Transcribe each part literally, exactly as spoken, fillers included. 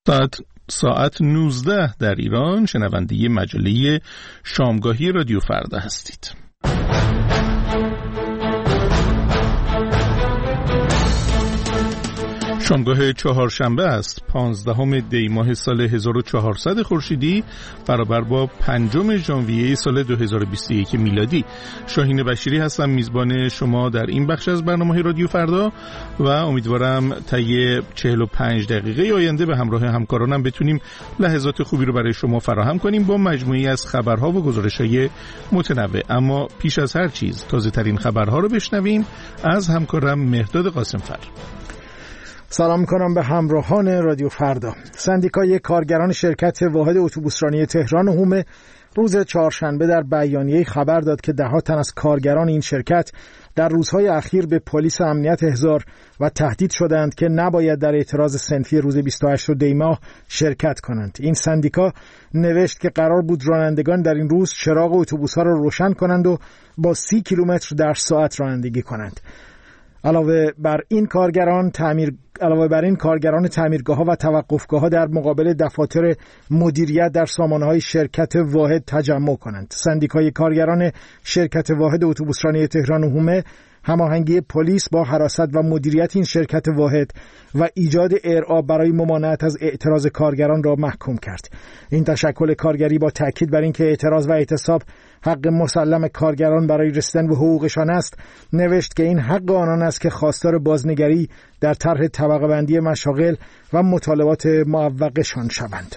ساعت ساعت نوزده در ایران شنونده مجله شامگاهی رادیو فردا هستید. شامگاه چهارشنبه است، پانزدهم دی ماه سال هزار و چهارصد خورشیدی برابر با پنجم ژانویه سال دو هزار و بیست و یک میلادی. شاهین بشیری هستم، میزبان شما در این بخش از برنامه رادیو فردا و امیدوارم طی چهل و پنج دقیقه آینده به همراه همکارانم بتونیم لحظات خوبی رو برای شما فراهم کنیم با مجموعی از خبرها و گزارش‌های متنوع. اما پیش از هر چیز تازه ترین خبرها رو بشنویم از همکارم مهداد قاسمفر. سلام میکنم به همراهان رادیو فردا. سندیکای کارگران شرکت واحد اتوبوسرانی تهران هومه روز چهارشنبه در بیانیه خبر داد که ده ها تن از کارگران این شرکت در روزهای اخیر به پلیس امنیت احضار و تهدید شدند که نباید در اعتراض صنفی روز بیست و هشتم دی ماه شرکت کنند. این سندیکا نوشت که قرار بود رانندگان در این روز چراغ اتوبوس‌ها را روشن کنند و با سی کیلومتر در ساعت رانندگی کنند. علاوه بر این کارگران تعمیر علاوه بر این کارگران تعمیرگاه‌ها و توقفگاه‌ها در مقابل دفاتر مدیریت در سامانه‌های شرکت واحد تجمع کنند. سندیکای کارگران شرکت واحد اتوبوسرانی تهران هومه هماهنگی پلیس با حراست و مدیریت این شرکت واحد و ایجاد ارعاب برای ممانعت از اعتراض کارگران را محکوم کرد. این تشکل کارگری با تاکید بر اینکه اعتراض و اعتصاب حق مسلم کارگران برای رسیدن به حقوقشان است، نوشت که این حق آنان است که خواستار بازنگری در طرح طبقه بندی مشاغل و مطالبات معوقشان شوند.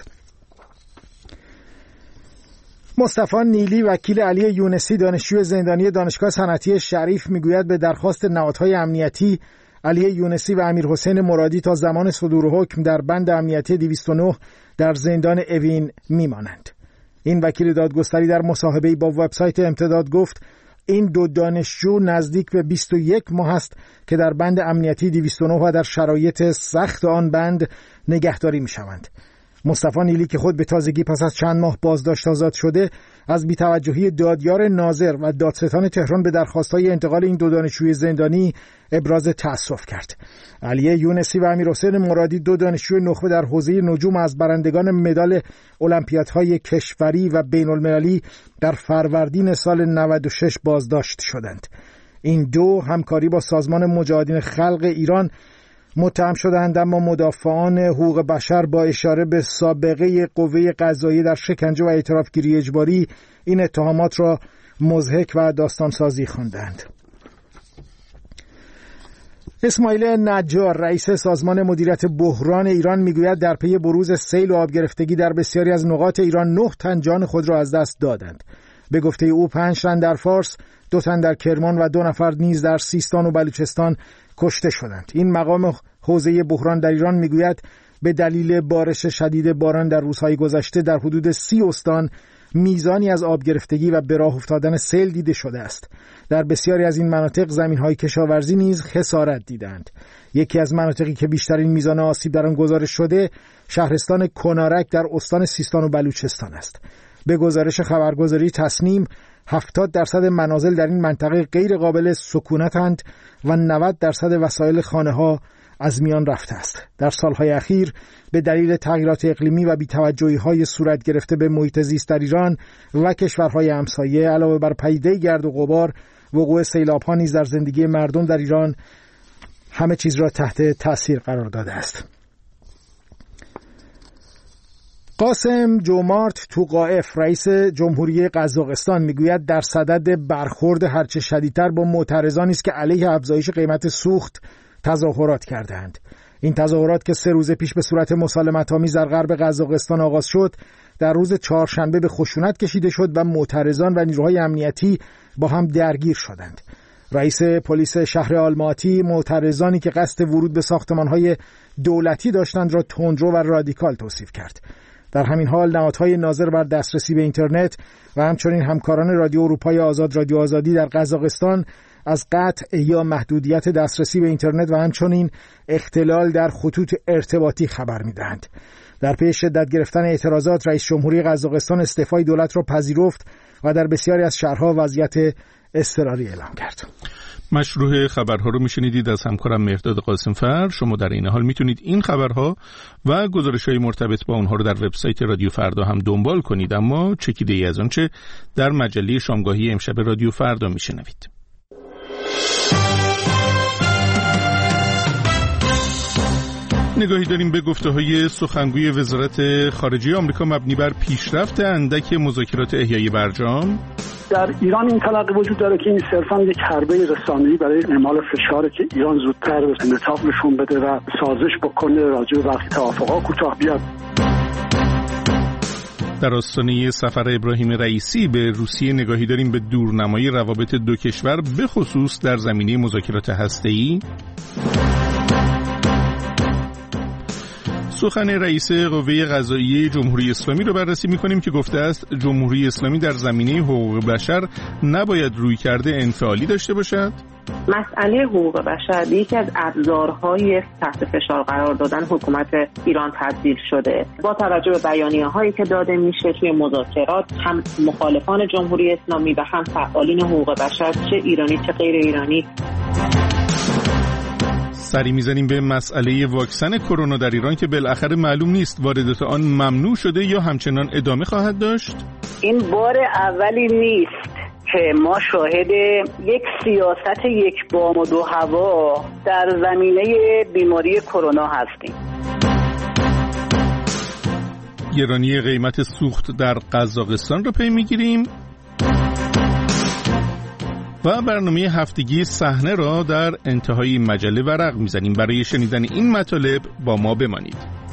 مصطفی نیلی وکیل علی یونسی دانشجوی زندانی دانشگاه صنعتی شریف میگوید به درخواست نهادهای امنیتی علی یونسی و امیر حسین مرادی تا زمان صدور حکم در بند امنیتی دویست و نه در زندان اوین میمانند. این وکیل دادگستری در مصاحبه‌ای با وبسایت امتداد گفت این دو دانشجو نزدیک به بیست و یک ماه است که در بند امنیتی دویست و نه و در شرایط سخت آن بند نگهداری می‌شوند. مصطفی نیلی که خود به تازگی پس از چند ماه بازداشت آزاد شده، از بی‌توجهی دادیار ناظر و دادستان تهران به درخواست‌های انتقال این دو دانشجوی زندانی ابراز تأسف کرد. علی یونسی و امیر حسین مرادی دو دانشجوی نخبه در حوزه نجوم از برندگان مدال المپیادهای کشوری و بین‌المللی در فروردین سال نود و شش بازداشت شدند. این دو همکاری با سازمان مجاهدین خلق ایران متهم شدند، اما مدافعان حقوق بشر با اشاره به سابقه قوه قضاییه در شکنجه و اعترافگیری اجباری این اتهامات را مضحک و داستانسازی خواندند. اسماعیل نجار رئیس سازمان مدیریت بحران ایران میگوید در پی بروز سیل و آب گرفتگی در بسیاری از نقاط ایران نه تن جان خود را از دست دادند. به گفته او پنج تن در فارس، دو تن در کرمان و دو نفر نیز در سیستان و بلوچستان کشته شدند. این مقام حوزه بحران در ایران میگوید به دلیل بارش شدید باران در روزهای گذشته در حدود سی استان میزانی از آب گرفتگی و به راه افتادن سیل دیده شده است. در بسیاری از این مناطق زمین‌های کشاورزی نیز خسارت دیدند. یکی از مناطقی که بیشترین میزان آسیب در آن گزارش شده شهرستان کنارک در استان سیستان و بلوچستان است. به گزارش خبرگزاری تصنیم هفتاد درصد منازل در این منطقه غیر قابل سکونتند و نود درصد وسایل خانه‌ها از میان رفته است. در سالهای اخیر به دلیل تغییرات اقلیمی و بی‌توجهی‌های صورت گرفته به محیط زیست در ایران و کشورهای همسایه، علاوه بر پدیده گرد و غبار، وقوع سیلاب‌ها نیز در زندگی مردم در ایران همه چیز را تحت تأثیر قرار داده است. قاسم جومارت توقائف رئیس جمهوری قزاقستان میگوید در صدد برخورد هرچه شدیدتر با معترضانی است که علیه افزایش قیمت سوخت تظاهرات کردند. این تظاهرات که سه روز پیش به صورت مسالمت‌آمیز در غرب قزاقستان آغاز شد، در روز چهارشنبه به خشونت کشیده شد و معترضان و نیروهای امنیتی با هم درگیر شدند. رئیس پلیس شهر آلماتی معترضانی که قصد ورود به ساختمان‌های دولتی داشتند را تندرو و رادیکال توصیف کرد. در همین حال نهادهای ناظر بر دسترسی به اینترنت و همچنین همکاران رادیو اروپای آزاد رادیو آزادی در قزاقستان از قطع یا محدودیت دسترسی به اینترنت و همچنین اختلال در خطوط ارتباطی خبر می‌دهند. در پی شدت گرفتن اعتراضات رئیس جمهوری قزاقستان استعفای دولت را پذیرفت و در بسیاری از شهرها وضعیت اضطراری اعلام کرد. مشروع خبرها رو میشنیدید از همکارم مهرداد قاسمفر. شما در این حال میتونید این خبرها و گزارش‌های مرتبط با اونها رو در وبسایت رادیو فردا هم دنبال کنید، اما چکیده ای از آنچه در مجله شامگاهی امشب رادیو فردا میشنوید. نگاهی داریم به گفته‌های سخنگوی وزارت خارجه آمریکا مبنی بر پیشرفت اندک مذاکرات احیای برجام. در ایران این تلقی وجود داره که این صرفاً یک حربه رسانه‌ای برای اعمال فشاره که ایران زودتر انعطاف نشون بده و سازش بکنه راجع به وقتی توافق‌ها کوتاه بیاد. در آستانه سفر ابراهیم رئیسی به روسیه نگاهی داریم به دورنمای روابط دو کشور به خصوص در زمینه مذاکرات هسته‌ای. سخن رئیس قوه قضاییه جمهوری اسلامی رو بررسی می‌کنیم که گفته است جمهوری اسلامی در زمینه حقوق بشر نباید رویکرد انفعالی داشته باشد. مسئله حقوق بشر یکی از ابزارهای تحت فشار قرار دادن حکومت ایران تبدیل شده. با توجه به بیانیه‌هایی که داده میشه توی مذاکرات، هم مخالفان جمهوری اسلامی و هم فعالین حقوق بشر، چه ایرانی چه غیر ایرانی، سری میزنیم به مسئله واکسن کرونا در ایران که بالاخره معلوم نیست واردات آن ممنوع شده یا همچنان ادامه خواهد داشت. این بار اولی نیست که ما شاهد یک سیاست یک بام و دو هوا در زمینه بیماری کرونا هستیم. گرانی قیمت سوخت در قزاقستان رو پی میگیریم و برنامه هفتگی صحنه را در انتهای مجله ورق میزنیم. برای شنیدن این مطالب با ما بمانید.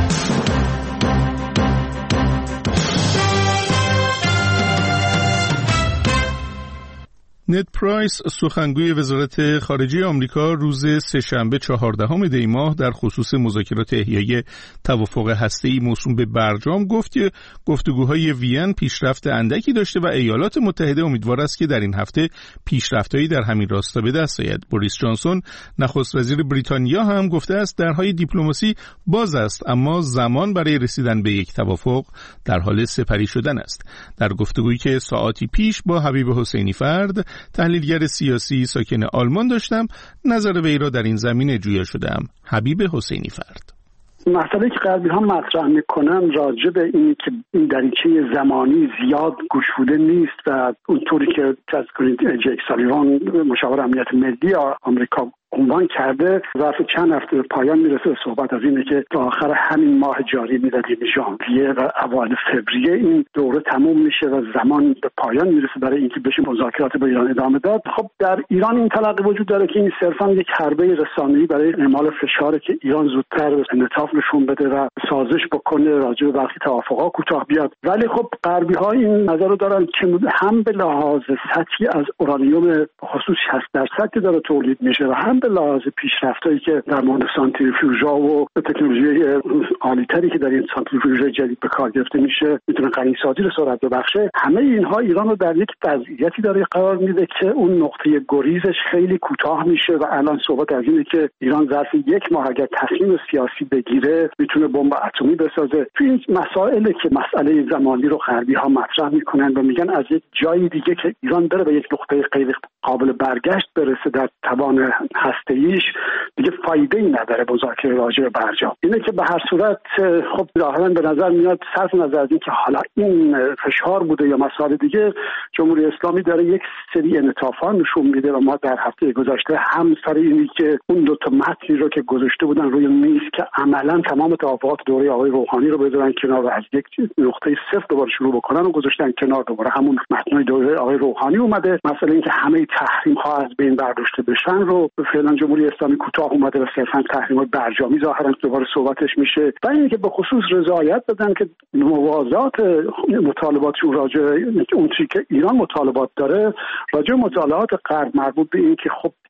نت پرایس سخنگوی وزارت خارجه آمریکا روز سه‌شنبه چهاردهم دی ماه در خصوص مذاکرات احیای توافق هسته‌ای موسوم به برجام گفت که گفتگوهای وین پیشرفت اندکی داشته و ایالات متحده امیدوار است که در این هفته پیشرفت‌هایی در همین راستا به دست آید. بوریس جانسون نخست وزیر بریتانیا هم گفته است درهای دیپلماسی باز است، اما زمان برای رسیدن به یک توافق در حال سپری شدن است. در گفتگویی که ساعاتی پیش با حبیب حسینی فرد تحلیلگر سیاسی ساکن آلمان داشتم، نظر وی را در این زمینه جویا شدم. حبیب حسینی فرد: مسئله که غربی ها مطرح میکنن راجع به اینی که این دریچه زمانی زیاد گشوده نیست و اونطوری که تذکرید جیک سالیوان مشاور امنیت ملی آمریکا عنوان کرده ظرف چند هفته به پایان میرسه. صحبت از اینه که تا آخر همین ماه جاری میلادی ژانویه و اوایل فوریه این دوره تموم میشه و زمان به پایان میرسه برای اینکه بشه مذاکرات با ایران ادامه داد. خب در ایران این تلقی وجود داره که این صرفا یک حربه رسانه‌ای برای اعمال فشاره که ایران زودتر انعطاف نشون بده و سازش بکنه راجع به وقتی توافق‌ها کوتاه بیاد. ولی خب غربی ها این نظر رو دارن که هم به لحاظ سطحی از اورانیوم خصوص شصت درصد که داره تولید میشه و هم به لحاظ پیشرفتایی که در مورد سانتریفیوژها و تکنولوژی عالی‌تری که در این سانتریفیوژ جدید به کار گرفته میشه میتونه غنیسازی رو سرعت ببخشه. همه اینها ایران رو در یک وضعیتی داره قرار میده که اون نقطه گریزش خیلی کوتاه میشه و الان صحبت از اینه که ایران ظرف یک ماه اگر تصمیم سیاسی بگیره میتونه بمب اتمی بسازه. تو این مسائلی که مسئله زمانی رو غربی ها مطرح میکنن و میگن از یک جای دیگه که ایران داره به یک نقطه غیر قابل برگشت برسه در توان هسته‌ایش، دیگه فایده ای نداره مذاکره راجع به برجام. اینه که به هر صورت خب ظاهرا به نظر میاد صرف نظر از اینکه حالا این فشار بوده یا مسائل دیگه، جمهوری اسلامی داره یک سری انعطافات نشون میده و ما در هفته گذشته هم سر اینی که اون دو تا متنی رو که گذاشته بودن روی میز که عملاً تمام توافقات دوره آقای روحانی رو بذارن کنار و از یک نقطه صفر دوباره شروع بکنن و گذاشتن کنار، دوباره همون متنای دوره آقای روحانی اومده. مثلا اینکه همه تحریم ها از بین برداشته بشن رو فعلا جمهوری اسلامی کوتاه اومده و صرفاً تحریمات برجامی ظاهرا دوباره صحبتش میشه. و اینکه به خصوص رضایت بدن که موازات مطالباتشون راجع اون چیزی که ایران مطالبات داره راجع مطالبات غرب مربوط به این که خب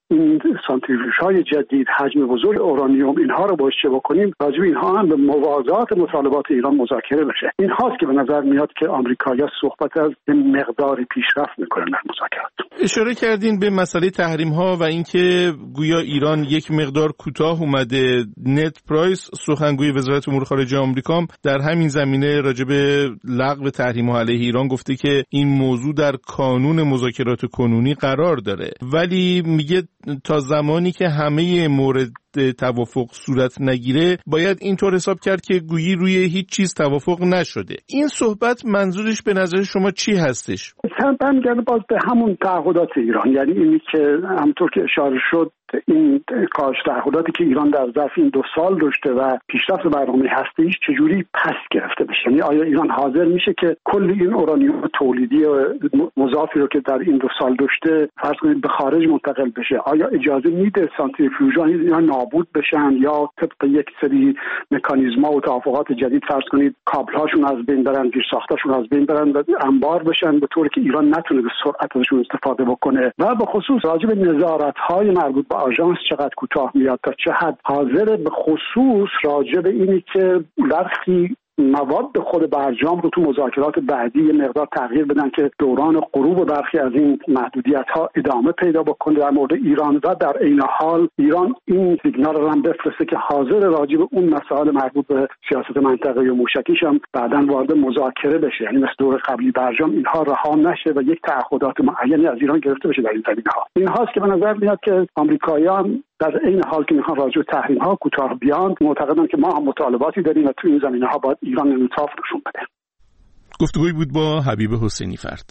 این سانتریفیوژهای جدید، حجم بزرگ اورانیوم، اینها رو باشه بکنیم، راجع به اینها هم به موازات مطالبات ایران مذاکره بشه. این هاست که به نظر میاد که آمریکایی‌ها صحبت از مقداری پیشرفت میکنن در مذاکرات. اشاره کردین به مسئله تحریم ها و اینکه گویا ایران یک مقدار کوتاه اومده. نت پرایس سخنگوی وزارت امور خارجه آمریکا در همین زمینه راجع به لغو تحریم ها علیه ایران گفته که این موضوع در کانون مذاکرات کنونی قرار داره، ولی میگه تا زمانی که همه مورد توافق صورت نگیره باید اینطور حساب کرد که گویی روی هیچ چیز توافق نشده. این صحبت منظورش به نظر شما چی هستش؟ برمیگرده باز به همون تعهدات ایران، یعنی اینی که همونطور که اشاره شد این کاش تعهداتی که ایران در ظرف این دو سال داشته و پیشرفت برنامه هسته‌ایش چجوری پس گرفته بشه. یعنی آیا ایران حاضر میشه که کل این اورانیوم تولیدی مضافی رو که در این دو سال داشته فرض کنید به خارج منتقل بشه؟ آیا اجازه میده سانتریفیوژها اینا نابود بشن یا طبق یک سری مکانیزم‌ها و توافقات جدید فرض کنید کابل‌هاشون از بین برن، زیرساختاشون از بین برن و انبار بشن به طوری که ایران نتونه به سرعت ازشون استفاده بکنه؟ و به خصوص راجع به نظارت‌های مربوط به آژانس چقدر کوتاه میاد، تا چه حد حاضر به خصوص راجع به اینی که برخی مواد خود برجام رو تو مذاکرات بعدی یه مقدار تغییر بدن که دوران غروب برخی از این محدودیت‌ها ادامه پیدا بکنه در مورد ایران، و در عین حال ایران این سیگنال رو هم بفرسته که حاضر راجع به اون مسائل مربوط به سیاست منطقه‌ای و موشکیش هم بعداً وارد مذاکره بشه، یعنی مثل دور قبلی برجام اینها رها نشه و یک تعهدات معینی از ایران گرفته بشه در این زمینه‌ها. این هاست که به نظر میاد که آمریکایی‌ها در این حال که میخوان راجع به تحریم ها کوتاه بیان، معتقدن که ما هم مطالباتی داریم و تو این زمینه ها باید ایران انعطاف نشون بده. گفتگوی بود با حبیب حسینی فرد.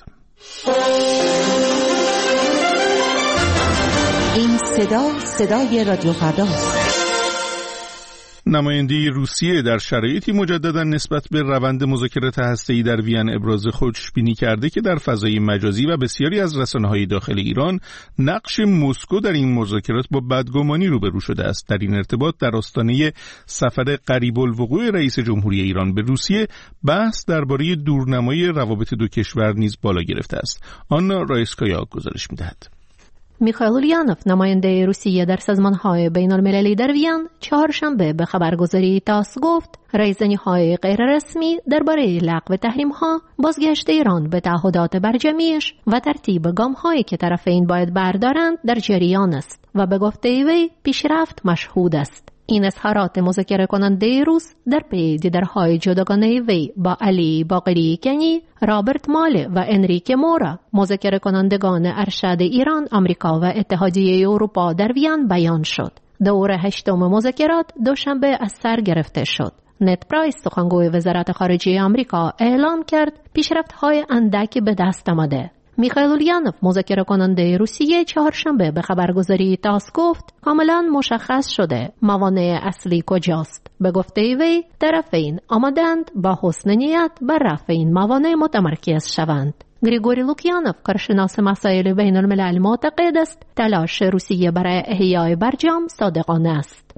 این صدا صدای رادیو فرداست. نماینده روسیه در شرایطی مجددا نسبت به روند مذاکرات هسته‌ای در وین ابراز خوشبینی کرده که در فضای مجازی و بسیاری از رسانه‌های داخل ایران نقش مسکو در این مذاکرات با بدگمانی روبرو شده است. در این ارتباط در آستانه سفر قریب الوقوع رئیس جمهوری ایران به روسیه بحث درباره دورنمای روابط دو کشور نیز بالا گرفته است. آنا رایسکایا گزارش می‌دهد. میخائیل اولیانوف نماینده روسیه در سازمان‌های بین‌المللی در وین چهارشنبه به خبرگزاری تاس گفت رایزنی‌های غیررسمی درباره لغو تحریم‌ها، بازگشت ایران به تعهدات برجمیش و ترتیب گام‌هایی که طرفین باید بردارند در جریان است و به گفته وی پیشرفت مشهود است. این اظهارات مذاکره کننده روس در پی دیدارهای جداگانه وی با علی باقری کنی، رابرت ماله و انریک مورا، مذاکره کنندگان ارشد ایران، آمریکا و اتحادیه اروپا در وین بیان شد. دور هشتم مذاکرات دوشنبه از سر گرفته شد. نت پرایس سخنگوی وزارت خارجه آمریکا اعلام کرد پیشرفت‌های اندکی به دست آمده. میخائیل اولیانوف مذاکره کننده روسیه چهارشنبه به خبرگزاری تاس گفت کاملا مشخص شده موانع اصلی کجاست. به گفته وی طرفین آمادند با حسن نیت بر رفع این موانع متمرکز شوند. گریگوری لوکیانوف کارشناس مسائل بین الملل معتقد است تلاش روسیه برای احیای برجام صادقانه است.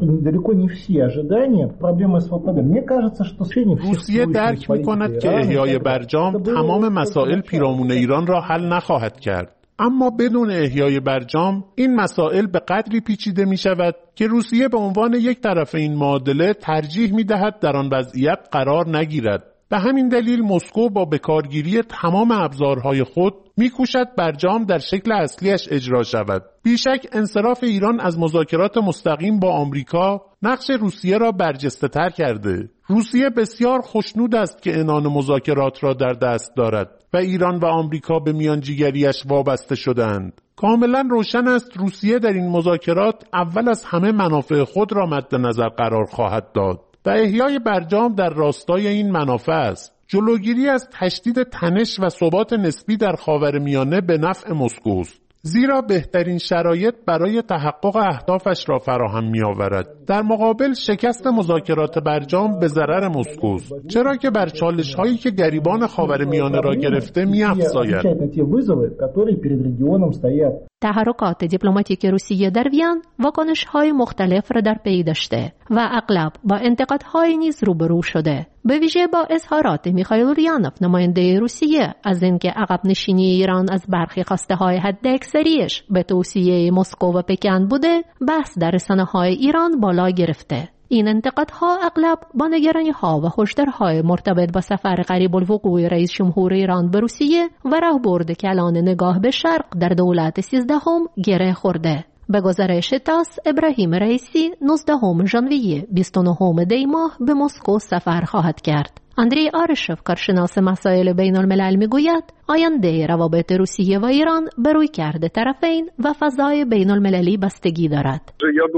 روسیه درک می‌کند که احیای برجام تمام مسائل پیرامون ایران را حل نخواهد کرد. اما بدون احیای برجام این مسائل به قدری پیچیده می شود که روسیه به عنوان یک طرف این معادله ترجیح می دهد در آن وضعیت قرار نگیرد. به همین دلیل مسکو با بکارگیری تمام ابزارهای خود می‌کوشد برجام در شکل اصلیش اجرا شود. بیشک انصراف ایران از مذاکرات مستقیم با آمریکا نقش روسیه را برجسته‌تر کرده. روسیه بسیار خوشنود است که عنان مذاکرات را در دست دارد و ایران و آمریکا به میانجیگریش وابسته شدند. کاملا روشن است روسیه در این مذاکرات اول از همه منافع خود را مد نظر قرار خواهد داد و احیای برجام در راستای این منافع است. جلوگیری از تشدید تنش و ثبات نسبی در خاورمیانه به نفع مسکو است، زیرا بهترین شرایط برای تحقق اهدافش را فراهم می‌آورد. در مقابل شکست مذاکرات برجام به ضرر مسکو است، چرا که بر چالش‌هایی که گریبان خاورمیانه را گرفته می‌افزاید. تحرکات دیپلماتیک روسیه در وین واکنش‌های مختلف را در پی داشته و اغلب با انتقادهای نیز روبرو شده. به ویژه با اظهارات میخائیل اوریانوف نماینده روسیه از اینکه عقب نشینی ایران از برخی خواسته‌های حداکثریش به توصیه مسکو و پکن بوده، بحث در رسانه‌های ایران بالا گرفته. این انتقادها اغلب با نگرانی‌ها و هشدارهای مرتبط با سفر قریب الوقوع رئیس جمهور ایران به روسیه و راهبرد کلان نگاه به شرق در دولت سیزدهم گره خورده. به گزارش تاس، ابراهیم رئیسی نوزدهم ژانویه بیست و نهم دی ماه به مسکو سفر خواهد کرد. اندری آرشف، کارشناس مسائل بین الملل، میگوید آینده روابط روسیه و ایران به رویکرد طرفین و فضای بین المللی بستگی دارد.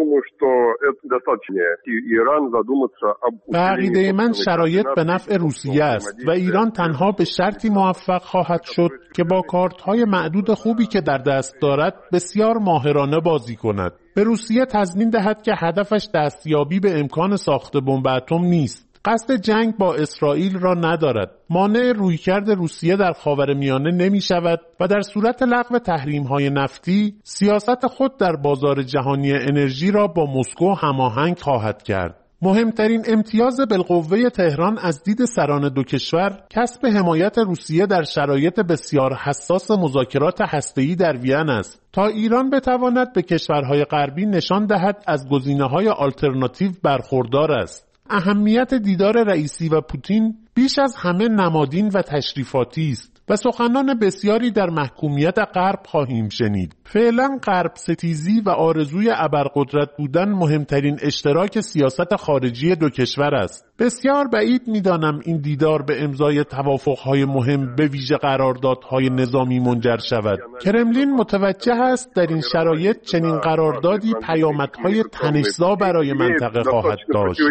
به عقیده من شرایط به نفع روسیه است و ایران تنها به شرطی موفق خواهد شد که با کارت‌های معدود خوبی که در دست دارد بسیار ماهرانه بازی کند. به روسیه تضمین دهد که هدفش دستیابی به امکان ساخت بمب اتم نیست. قصد جنگ با اسرائیل را ندارد. مانع رویکرد روسیه در خاورمیانه نمی شود و در صورت لغو تحریم‌های نفتی سیاست خود در بازار جهانی انرژی را با مسکو هماهنگ خواهد کرد. مهمترین امتیاز بالقوه تهران از دید سران دو کشور کسب حمایت روسیه در شرایط بسیار حساس مذاکرات هسته‌ای در وین است تا ایران بتواند به کشورهای غربی نشان دهد از گزینه‌های آلترناتیو برخوردار است. اهمیت دیدار رئیسی و پوتین بیش از همه نمادین و تشریفاتی است و سخنان بسیاری در محکومیت غرب خواهیم شنید. فعلا غرب ستیزی و آرزوی ابرقدرت بودن مهمترین اشتراک سیاست خارجی دو کشور است. بسیار بعید می‌دانم این دیدار به امضای توافق‌های مهم به ویژه قراردادهای نظامی منجر شود. کرملین متوجه است در این شرایط چنین قراردادی پیامدهای تنش‌زا برای منطقه خواهد داشت.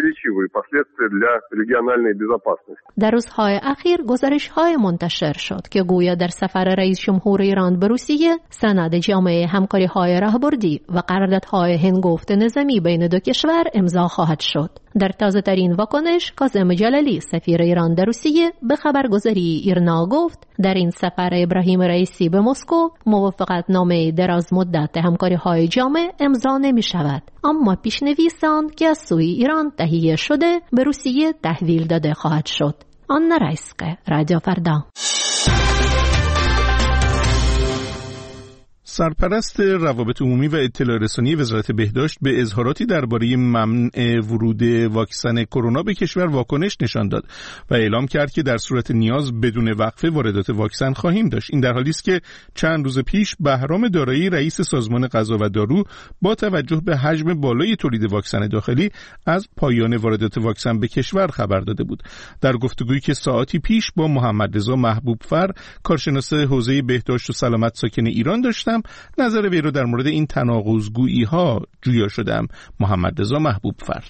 در روزهای اخیر گزارش‌های منتشر شد که گویا در سفر رئیس جمهور ایران به روسیه سند جامعه همکاری‌های راهبردی و قراردادهای هنگفت نظامی بین دو کشور امضا خواهد شد. در تازه‌ترین واکنش کاظم جلالی سفیر ایران در روسیه به خبرگزاری ایرنا گفت در این سفر ابراهیم رئیسی به مسکو موافقتنامه دراز مدت همکاری‌های جامع امضا نمی‌شود، اما پیش‌نویس آن که از سوی ایران تهیه شده به روسیه تحویل داده خواهد شد. آنا رایسکه، رادیو فردا. سرپرست روابط عمومی و اطلاع رسانی وزارت بهداشت به اظهاراتی درباره ممنوع ورود واکسن کرونا به کشور واکنش نشان داد و اعلام کرد که در صورت نیاز بدون وقفه واردات واکسن خواهیم داشت. این در حالی است که چند روز پیش بهرام دارایی رئیس سازمان غذا و دارو با توجه به حجم بالای تولید واکسن داخلی از پایان واردات واکسن به کشور خبر داده بود. در گفتگویی که ساعتی پیش با محمد رضا محبوبفر کارشناس حوزه بهداشت و سلامت ساکن ایران داشتم، نظر وی رو در مورد این تناقض‌گویی ها جویا شدم. محمد رضا محبوبفر: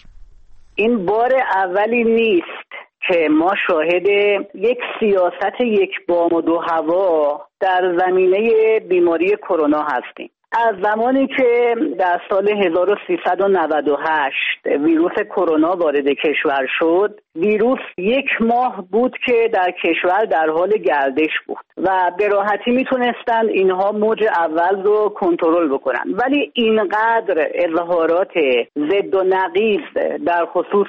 این بار اولی نیست که ما شاهد یک سیاست یک بام و دو هوا در زمینه بیماری کرونا هستیم. از زمانی که در سال هزار و سیصد و نود و هشت ویروس کرونا وارد کشور شد، ویروس یک ماه بود که در کشور در حال گردش بود و به راحتی میتونستن اینها موج اول رو کنترل بکنن، ولی اینقدر اظهارات ضد و نقیض در خصوص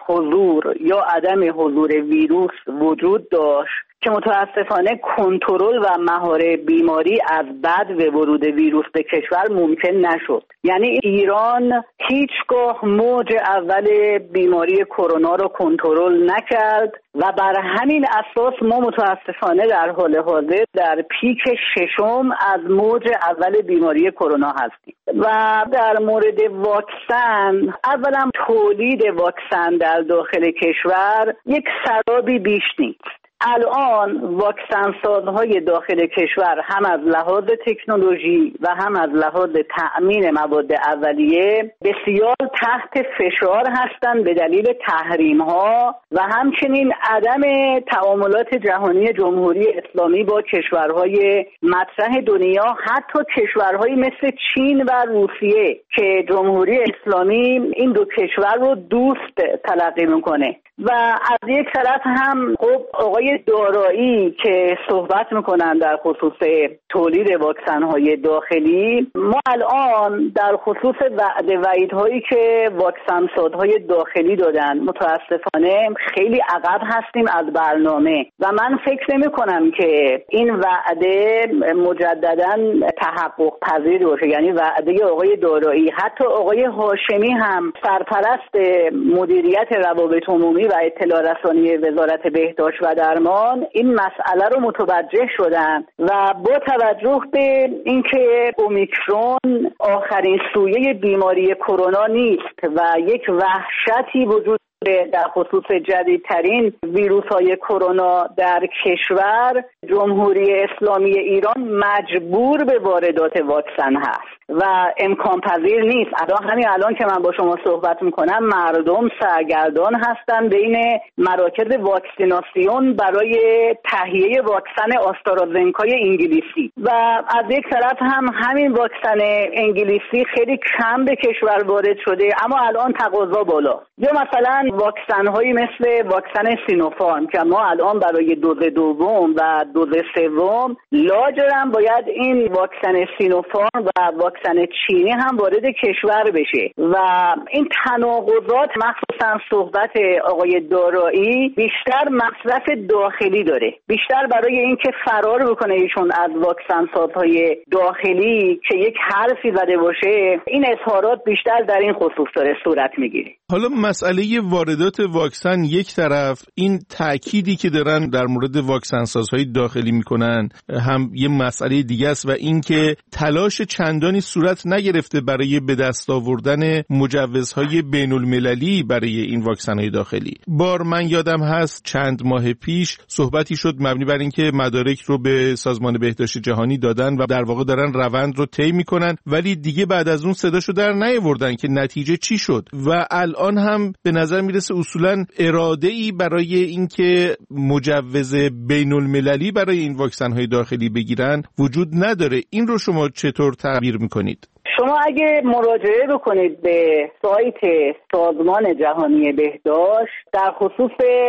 حضور یا عدم حضور ویروس وجود داشت که متاسفانه کنترل و مهار بیماری از بد و ورود ویروس به کشور ممکن نشد. یعنی ایران هیچگاه موج اول بیماری کرونا رو کنترل نکرد و بر همین اساس ما متاسفانه در حال حاضر در پیک ششم از موج اول بیماری کرونا هستیم. و در مورد واکسن، اولا تولید واکسن در داخل کشور یک سرابی بیش نیست. الان واکسن سازهای داخل کشور هم از لحاظ تکنولوژی و هم از لحاظ تأمین مواد اولیه بسیار تحت فشار هستند به دلیل تحریم ها و همچنین عدم تعاملات جهانی جمهوری اسلامی با کشورهای مطرح دنیا، حتی کشورهایی مثل چین و روسیه که جمهوری اسلامی این دو کشور رو دوست تلقی میکنه. و از یک طرف هم خب آقای دارایی که صحبت میکنن در خصوص تولید واکسن‌های داخلی، ما الان در خصوص وعده وعیدهایی که واکسن‌سازهای داخلی دادن متاسفانه خیلی عقب هستیم از برنامه و من فکر نمی کنم که این وعده مجدداً تحقق پذیر باشه. یعنی وعده آقای دارایی، حتی آقای هاشمی هم سرپرست مدیریت روابط عمومی و اطلاع رسانی وزارت بهداشت و درمان، این مسئله رو متوجه شدن و با توجه به اینکه اومیکرون آخرین سویه بیماری کرونا نیست و یک وحشتی وجود در خصوص جدیدترین ویروس های کرونا در کشور، جمهوری اسلامی ایران مجبور به واردات واکسن هست و امکان پذیر نیست. الان همین الان که من با شما صحبت میکنم مردم سرگردان هستن بین مراکز واکسیناسیون برای تهیه واکسن آسترازنکای انگلیسی و از یک طرف هم همین واکسن انگلیسی خیلی کم به کشور وارد شده اما الان تقاضا بالا. یا مثلا واکسن هایی مثل واکسن سینوفارم که ما الان برای دوز دوم و دوز سوم لاجرم باید این واکسن سینوفارم و واکسن چینی هم وارد کشور بشه و این تناقضات مخصوصا صحبت آقای دارایی بیشتر مصرف داخلی داره، بیشتر برای اینکه فرار بکنه ایشون از واکسن سازهای داخلی که یک حرفی زده باشه. این اظهارات بیشتر در این خصوص داره صورت میگیره. حالا مسئله واردات واکسن یک طرف، این تأکیدی که دارن در مورد واکسن سازهای داخلی میکنن هم یه مسئله دیگه است و این که تلاش چندانی صورت نگرفته برای به دست آوردن مجوزهای بین المللی برای این واکسن‌های داخلی. بار من یادم هست چند ماه پیش صحبتی شد مبنی بر اینکه مدارک رو به سازمان بهداشت جهانی دادن و در واقع دارن روند رو طی میکنن، ولی دیگه بعد از اون صداشو در نیاوردن که نتیجه چی شد و الان هم به نظر میرسه اصولا اراده‌ای برای اینکه مجوز بین المللی برای این واکسن‌های داخلی بگیرن وجود نداره. این رو شما چطور تعبیر میکنید؟ شما اگه مراجعه بکنید به سایت سازمان جهانی بهداشت در خصوص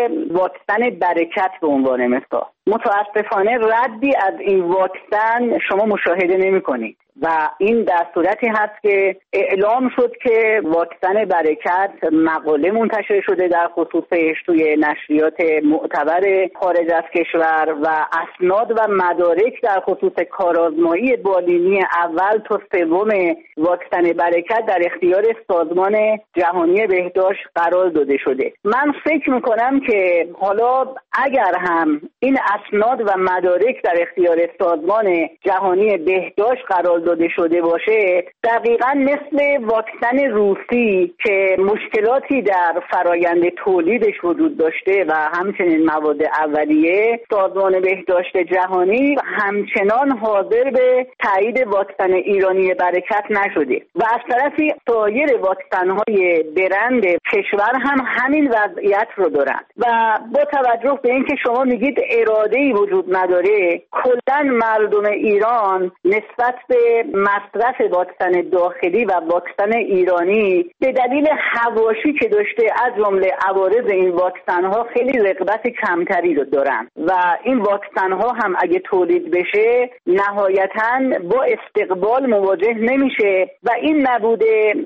واکسن برکت به عنوان مثال، متاسفانه ردی از این واکسن شما مشاهده نمی کنید و این در صورتی هست که اعلام شد که واکسن برکت مقاله منتشر شده در خصوصش توی نشریات معتبر خارج از کشور و اسناد و مدارک در خصوص کارآزمایی بالینی اول تا سوم واکسن برکت در اختیار سازمان جهانی بهداشت قرار داده شده. من فکر میکنم که حالا اگر هم این اسناد و مدارک در اختیار سازمان جهانی بهداشت قرار داده شده باشه، دقیقاً مثل واکسن روسی که مشکلاتی در فرایند تولیدش وجود داشته و همچنین مواد اولیه، سازمان بهداشت جهانی همچنان حاضر به تایید واکسن ایرانی برکت نشده و از طرفی سایر واکسن‌های برند کشور هم همین وضعیت رو دارن و با توجه به اینکه شما میگید اراده‌ای وجود نداره، کلاً مردم ایران نسبت به مصرف واکسن داخلی و واکسن ایرانی به دلیل حواشی که داشته از جمله عوارض این واکسن‌ها خیلی رغبت کمتری رو دارن و این واکسن‌ها هم اگه تولید بشه نهایتاً با استقبال مواجه نمیشه و این نبود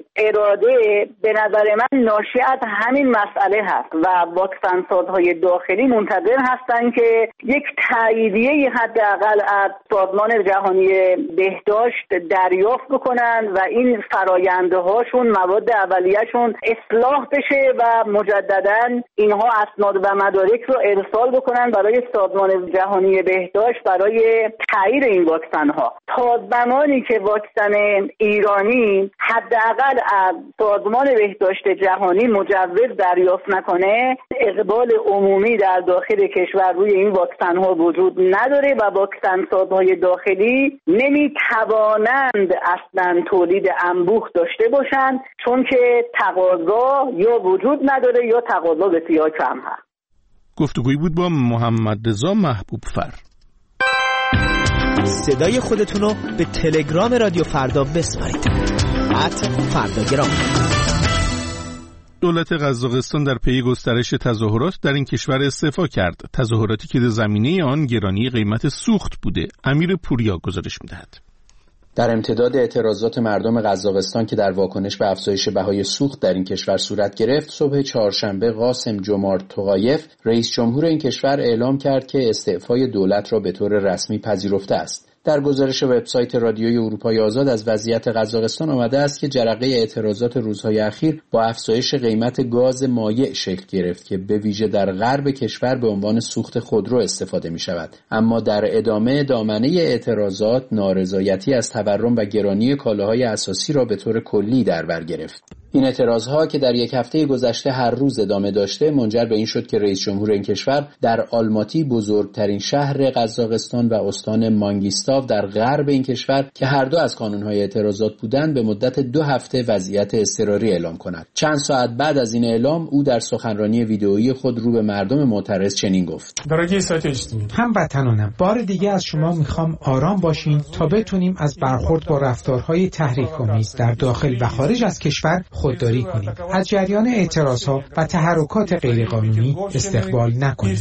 اراده به نظر من ناشی از همین مسئله هست و واکسن سازهای داخلی منتظر هستن که یک تاییدیه حداقل از سازمان جهانی بهداشت دریافت بکنن و این فرایندهاشون مواد اولیه‌شون اصلاح بشه و مجددا اینها اسناد و مدارک رو ارسال بکنن برای سازمان جهانی بهداشت برای تایید این واکسن ها. تا زمانی که واکسن ایرانی حداقل از سازمان بهداشت جهانی مجوز دریافت نکنه، اقبال عمومی در داخل کشور روی این واکسن ها وجود نداره و واکسن سازهای داخلی نمیتوانند اصلا تولید انبوه داشته باشند چون که تقاضا یا وجود نداره یا تقاضا بسیار کم هست. گفتگویی بود با محمد رضا محبوب فر. صدای خودتون رو به تلگرام رادیو فردا بسپارید. ات فرداگرام. دولت قزاقستان در پی گسترش تظاهرات در این کشور استعفا کرد. تظاهراتی که در زمینه آن گرانی قیمت سوخت بوده. امیر پوریا گزارش می‌دهد. در امتداد اعتراضات مردم قزاقستان که در واکنش به افزایش بهای سوخت در این کشور صورت گرفت، صبح چهارشنبه قاسم جومارت توقایف رئیس جمهور این کشور اعلام کرد که استعفای دولت را به طور رسمی پذیرفته است. در گزارش وبسایت رادیوی اروپای آزاد از وضعیت قزاقستان آمده است که جرقه اعتراضات روزهای اخیر با افزایش قیمت گاز مایع شکل گرفت که به ویژه در غرب کشور به عنوان سوخت خودرو استفاده می شود. اما در ادامه دامنه اعتراضات نارضایتی از تورم و گرانی کالاهای اساسی را به طور کلی در بر گرفت. این اعتراضها که در یک هفته گذشته هر روز ادامه داشته منجر به این شد که رئیس جمهور این کشور در آلماتی، بزرگترین شهر قزاقستان و استان مانگیستاو در غرب این کشور که هر دو از کانونهای اعتراضات بودند، به مدت دو هفته وضعیت اضطراری اعلام کند. چند ساعت بعد از این اعلام او در سخنرانی ویدئویی خود رو به مردم معترض چنین گفت: هموطنانم، بار دیگه از شما میخوام آرام باشین تا بتونیم از برخورد با رفتارهای تحریک‌آمیز در داخل و خارج از کشور خودداری کنیم. از جریان اعتراضها و تحرکات غیرقانونی استقبال نکنیم.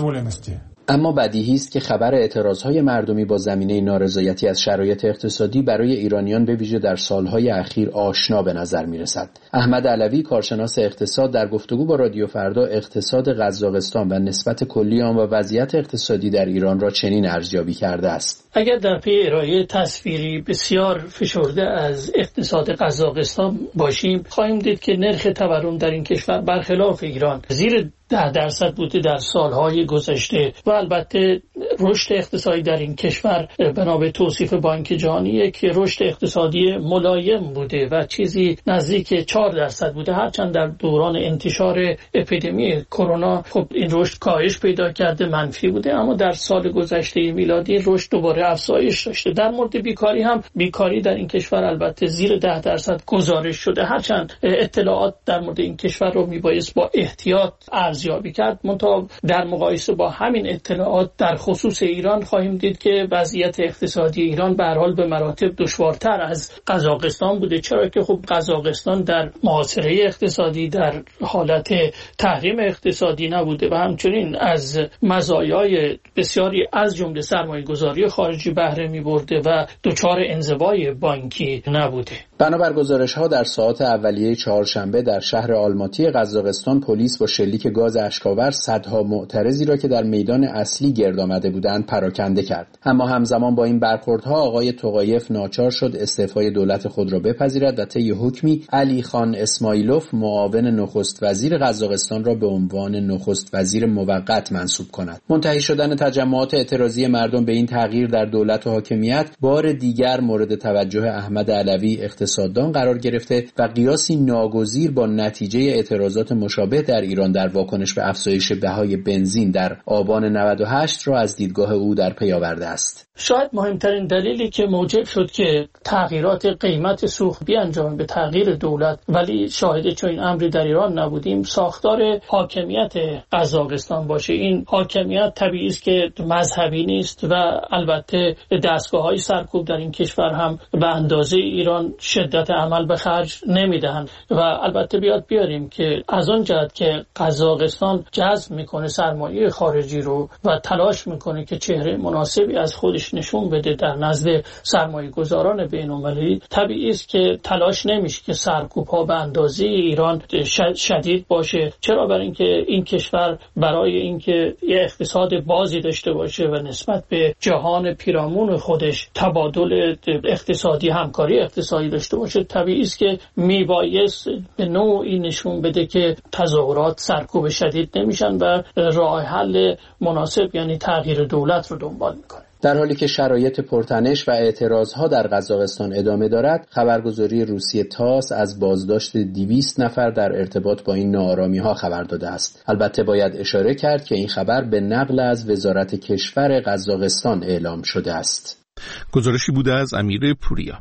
اما بدیهی است که خبر اعتراضهای مردمی با زمینه نارضایتی از شرایط اقتصادی برای ایرانیان به ویژه در سالهای اخیر آشنا به نظر می‌رسد. احمد علوی، کارشناس اقتصاد، در گفتگو با رادیو فردا اقتصاد قزاقستان و نسبت کلی آن و وضعیت اقتصادی در ایران را چنین ارزیابی کرده است: اگر در پی ارائه تصویری بسیار فشرده از اقتصاد قزاقستان باشیم، خواهیم دید که نرخ تورم در این کشور برخلاف ایران زیر ده درصد بوده در سالهای گذشته و البته رشد اقتصادی در این کشور بنا به توصیف بانک جهانی که رشد اقتصادی ملایم بوده و چیزی نزدیک چهار درصد بوده، هرچند در دوران انتشار اپیدمی کرونا خب این رشد کاهش پیدا کرده، منفی بوده، اما در سال گذشته میلادی رشد دوباره افزایش داشته. در مورد بیکاری هم بیکاری در این کشور البته زیر ده درصد گزارش شده، هرچند اطلاعات در مورد این کشور رو میبایست با احتیاط ارزیابی کرد. منتها در مقایسه با همین اطلاعات در خصوص ایران خواهیم دید که وضعیت اقتصادی ایران به هر حال به مراتب دشوارتر از قزاقستان بوده، چرا که خب قزاقستان در محاصره اقتصادی، در حالت تحریم اقتصادی نبوده و همچنین از مزایای بسیاری از جمله سرمایه‌گذاری خارجی بهره می‌برده و دچار انزوای بانکی نبوده. بنابر گزارش‌ها در ساعات اولیه چهارشنبه در شهر آلماتی قزاقستان پلیس با شلیک گاز اشک‌آور صدها معترضی را که در میدان اصلی گرد آمده بودند پراکنده کرد. اما همزمان با این برخوردها آقای توقایف ناچار شد استعفای دولت خود را بپذیرد و طی حکمی علی خان اسماعیلوف معاون نخست وزیر قزاقستان را به عنوان نخست وزیر موقت منصوب کند. منتهی شدن تجمعات اعتراضی مردم به این تغییر در دولت و حاکمیت بار دیگر مورد توجه احمد علوی اقتصاددان قرار گرفته و قیاسی ناگزیر با نتیجه اعتراضات مشابه در ایران در واکنش به افزایش بهای بنزین در آبان نود و هشت را از دیدگاه او در پی آورده است. شاید مهمترین دلیلی که موجب شد که تغییرات قیمت سوخت بیانجامه به تغییر دولت، ولی شاهد چنین امری در ایران نبودیم، ساختار حاکمیت قزاقستان باشه. این حاکمیت طبیعی است که مذهبی نیست و البته دستگاه‌های سرکوب در این کشور هم به اندازه ایران شدت عمل به خرج نمیدهند و البته بیاد بیاریم که از آن جهت که قزاقستان جذب میکنه سرمایه خارجی رو و تلاش میکنه که چهره مناسبی از خودش نشون بده در نزد سرمایه گذاران بین‌المللی، طبیعی است که تلاش نمیشه که سرکوب ها به اندازه ایران شدید باشه. چرا؟ برای اینکه این کشور برای اینکه یه اقتصاد بازی داشته باشه و نسبت به جهان پیرامون خودش تبادل اقتصادی، همکاری اقتصادی داشته باشه، طبیعی است که میبایست به نوعی نشون بده که تظاهرات سرکوب شدید نمیشن و راه حل مناسب یعنی تغییر دولت رو دنبال میکنه. در حالی که شرایط پرتنش و اعتراضها در قزاقستان ادامه دارد، خبرگزاری روسیه تاس از بازداشت دویست نفر در ارتباط با این ناآرامی‌ها خبر داده است. البته باید اشاره کرد که این خبر به نقل از وزارت کشور قزاقستان اعلام شده است. گزارشی بوده از امیر پوریا.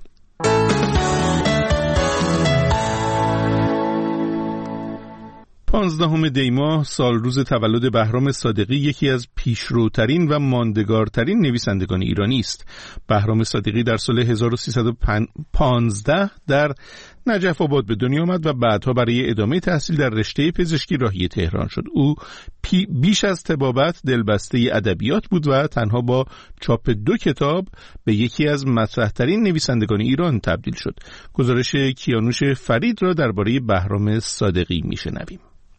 پانزدهم دی ماه سال روز تولد بهرام صادقی، یکی از پیشروترین و ماندگارترین نویسندگان ایرانی است. بهرام صادقی در سال هزار و سیصد و پانزده در نجف آباد به دنیا آمد و بعدها برای ادامه تحصیل در رشته پزشکی راهی تهران شد. او بیش از طبابت دلبسته ادبیات بود و تنها با چاپ دو کتاب به یکی از مطرح‌ترین نویسندگان ایران تبدیل شد. گزارش کیانوش فرید را درباره بهرام صادقی میشنویم.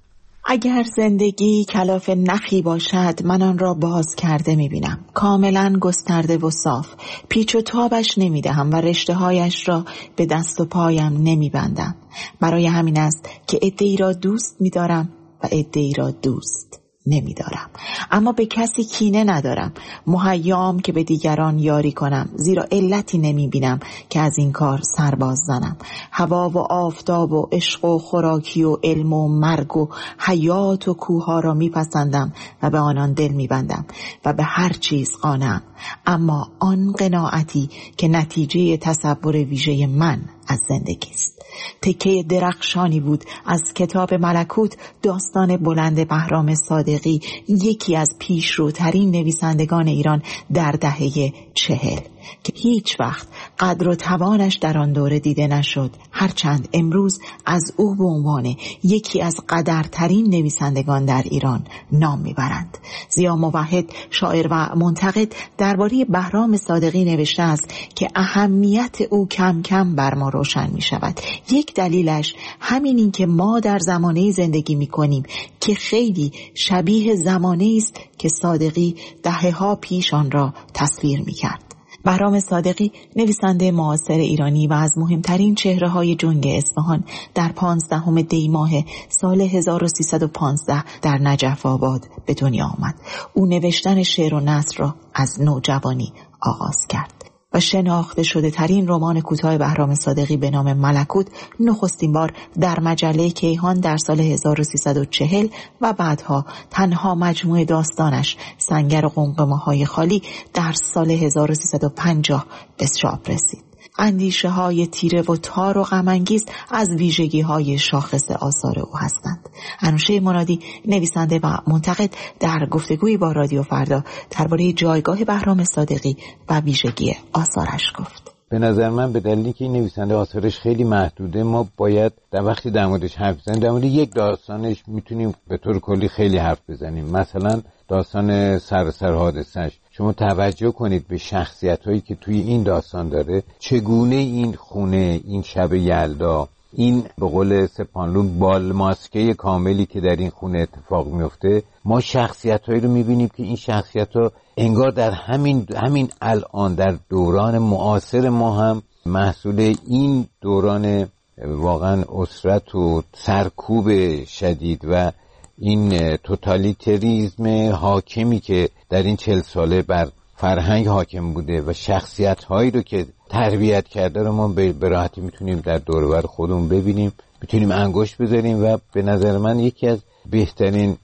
اگر زندگی کلاف نخی باشد، من آن را باز کرده میبینم، کاملا گسترده و صاف. پیچ و تابش نمیدهم و رشته هایش را به دست و پایم نمیبندم. برای همین است که عده‌ای را دوست میدارم و عده‌ای را دوست نمیدارم. اما به کسی کینه ندارم. مهیام که به دیگران یاری کنم، زیرا علتی نمیبینم که از این کار سرباز زنم. هوا و آفتاب و عشق و خوراکی و علم و مرگ و حیات و کوها را میپسندم و به آنان دل میبندم و به هر چیز قانعم. اما آن قناعتی که نتیجه تصور ویژه من از زندگی است. تکه درخشانی بود از کتاب ملکوت، داستان بلند بهرام صادقی، یکی از پیشروترین نویسندگان ایران در دهه چهل که هیچ وقت قدر و توانش در آن دوره دیده نشد، هرچند امروز از او به عنوان یکی از قدرترین نویسندگان در ایران نام میبرند. ضیا موحد، شاعر و منتقد، درباره بهرام صادقی نوشته است که اهمیت او کم کم بر ما روشن می شود. یک دلیلش همین این که ما در زمانه زندگی می کنیم که خیلی شبیه زمانه است که صادقی دهه‌ها پیش آن را تصویر می کرد. بهرام صادقی نویسنده معاصر ایرانی و از مهمترین چهره‌های جنگ اصفهان در پانزدهم دی ماه سال هزار و سیصد و پانزده در نجف آباد به دنیا آمد. او نوشتن شعر و نثر را از نوجوانی آغاز کرد و شناخته شده ترین رمان کوتاه بهرام صادقی به نام ملکوت نخستین بار در مجله کیهان در سال هزار و سیصد و چهل و بعدها تنها مجموعه داستانش سنگر و قمقمه‌های خالی در سال هزار و سیصد و پنجاه به چاپ رسید. اندیشه های تیره و تار و غم‌انگیز از ویژگی های شاخص آثار او هستند. انوشه مرادی، نویسنده و منتقد، در گفتگویی با رادیو فردا درباره جایگاه بهرام صادقی و ویژگی آثارش گفت. به نظر من به دلیلی که این نویسنده آثارش خیلی محدوده، ما باید در وقتی در موردش حرف بزنیم در مورد یک داستانش میتونیم به طور کلی خیلی حرف بزنیم. مثلا داستان سر سر حادثه‌اش، شما توجه کنید به شخصیت‌هایی که توی این داستان داره، چگونه این خونه، این شب یلدا، این به قول سپانلون بال ماسکه کاملی که در این خونه اتفاق میفته، ما شخصیت‌هایی رو می‌بینیم که این شخصیت‌ها انگار در همین همین الان در دوران معاصر ما هم محصول این دوران واقعا اسرت و سرکوب شدید و این توتالیتریسم حاکمی که در این چل ساله بر فرهنگ حاکم بوده و شخصیت هایی رو که تربیت کرده رو ما به راحتی میتونیم در دور و بر خودمون ببینیم، میتونیم انگشت بذاریم و به نظر من یکی از بهترین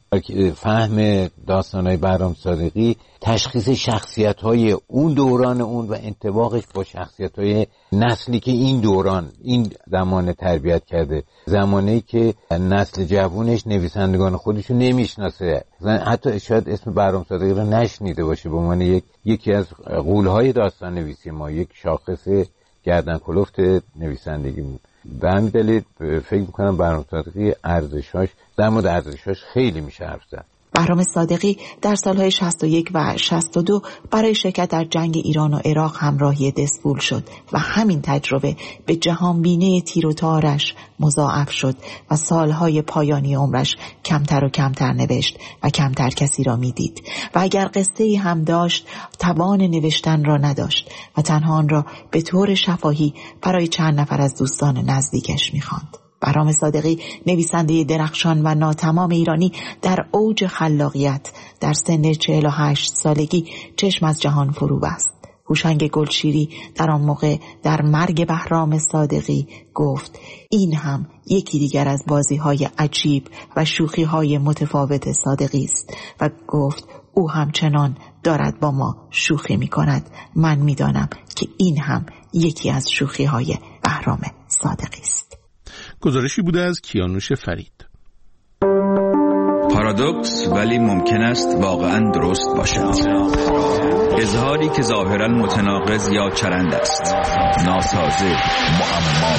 فهم داستان‌های بهرام صادقی تشخیص شخصیت‌های اون دوران اون و انطباقش با شخصیت‌های نسلی که این دوران این زمان تربیت کرده، زمانی که نسل جوونش نویسندگان خودشو نمیشناسه، حتی شاید اسم بهرام صادقی رو نشنیده باشه به عنوان یک یکی از غول‌های داستان نویسی ما، یک شاخص گردن کلفت نویسندگی بود. به همین دلیل فکر میکنم بهرام صادقی ارزشاش در مورد ارزشاش خیلی میشه حرف زد. بهرام صادقی در سالهای شصت و یک و شصت و دو برای شرکت در جنگ ایران و عراق همراهی دسپول شد و همین تجربه به جهانبینی تیر و تارش مضاعف شد و سالهای پایانی عمرش کمتر و کمتر نوشت و کمتر کسی را میدید و اگر قصه‌ای هم داشت توان نوشتن را نداشت و تنها آن را به طور شفاهی برای چند نفر از دوستان نزدیکش می‌خواند. بهرام صادقی، نویسنده درخشان و ناتمام ایرانی در اوج خلاقیت در سن چهل و هشت سالگی چشم از جهان فرو بست. هوشنگ گلشیری در آن موقع در مرگ بهرام صادقی گفت این هم یکی دیگر از بازی‌های عجیب و شوخی‌های متفاوت صادقی است و گفت او همچنان دارد با ما شوخی می‌کند. من می‌دانم که این هم یکی از شوخی‌های بهرام صادقی است. گزارشی بوده از کیانوش فرید. پارادوکس ولی ممکن است واقعا درست باشد. اظهاری که ظاهرا متناقض یا چرند است، ناسازه، معما.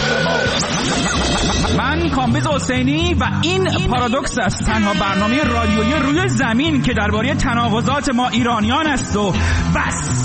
من کامبیز حسینی و این پارادوکس است، تنها برنامه رادیویی روی زمین که درباره تناقضات ما ایرانیان است و بس.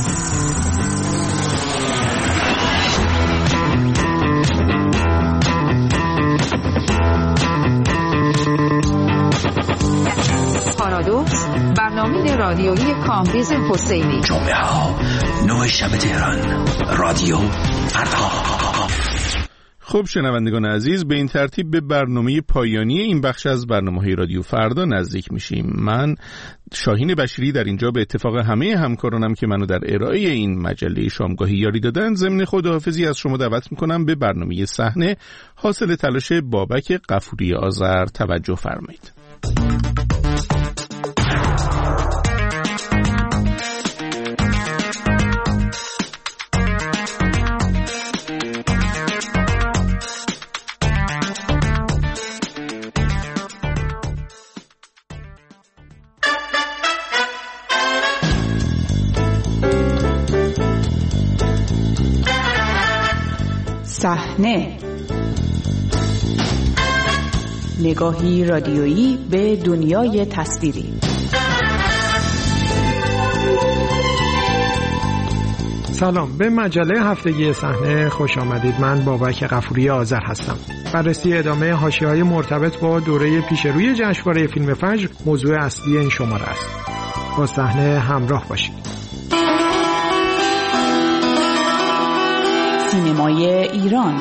پارادوکس، برنامه رادیویی کامبیز حسینی. جمعه ها نه شب تهران، رادیو فردا. خب شنوندگان عزیز، به این ترتیب به برنامه پایانی این بخش از برنامه‌های رادیو فردا نزدیک میشیم. من شاهین بشیری در اینجا به اتفاق همه همکارانم که منو در ارائه این مجله شامگاهی یاری دادن، ضمن خداحافظی از شما دعوت میکنم به برنامه صحنه حاصل تلاش بابک غفوری آذر توجه فرمایید. صحنه، نگاهی رادیویی به دنیای تصویری. سلام، به مجله هفتگی صحنه خوش آمدید. من بابک غفوری آذر هستم. بررسی ادامه حاشیه‌های مرتبط با دوره پیشروی جشنواره فیلم فجر موضوع اصلی این شماره است. با صحنه همراه باشید. سینمای ایران.